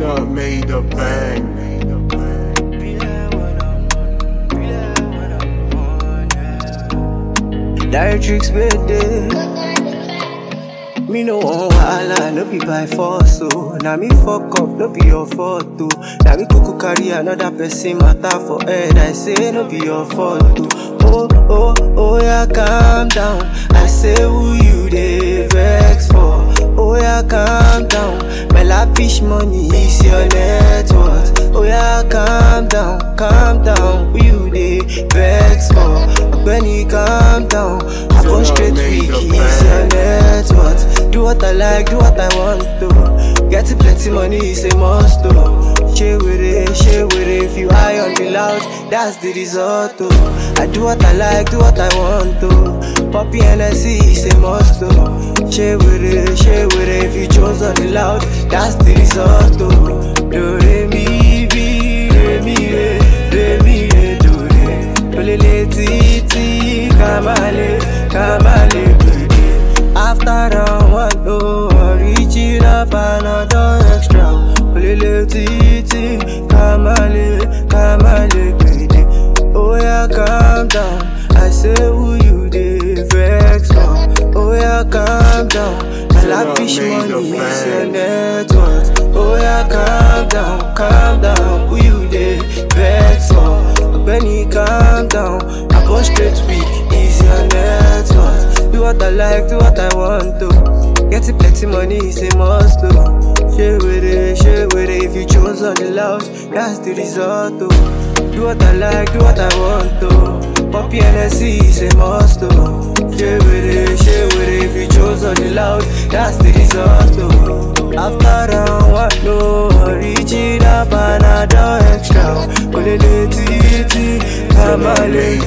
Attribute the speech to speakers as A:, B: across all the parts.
A: up made the bang.
B: Directrix birthday. Me no want wahala, no be by force, so now me fuck up, no be your fault, too. Now me cuckoo carry another person matter for head. I say no be your fault, too. Oh yeah, calm down. I say who you dey vex for? Oh yeah, calm down. My lavish money is your net worth. Oh yeah, calm down. Who you dey vex for? Ogbeni, calm down. I go straight weak, is your net worth. Do what I like, do what I want to. Getting plenty money is a must to. Share with it, if you high on the loud, that's the result to. I do what I like, do what I want to. Poppy NSC is a must to. Share with it, if you chose on the loud, that's the result to. Do re mi bi, re mi re, do re. Olele titi, kamale, baby. After round one, oh, reaching up another extra. Olele titi, kamale, baby. Oh yeah, calm down. I say who you dey vex for? Oh yeah, calm down. My lavish money is your net worth. Oh yeah, calm down. Who you dey vex for? Ogbeni, calm down. I go straight weak, is your net worth. Do what I like, do what I want to. Getting plenty money is a must to. Share with it, if you chose on the loud, that's the result to. Do what I like, do what I want to. Poppy NSC is a must to. Share with it, if you chose on the loud, that's the result to. After round one, no, reaching up another extra. Olele titi, kamale,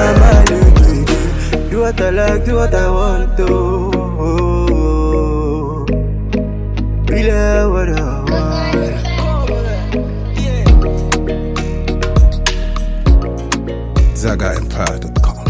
B: baby. Do what I like, do what I want to. Really what I want.
C: ZagaEmpire.com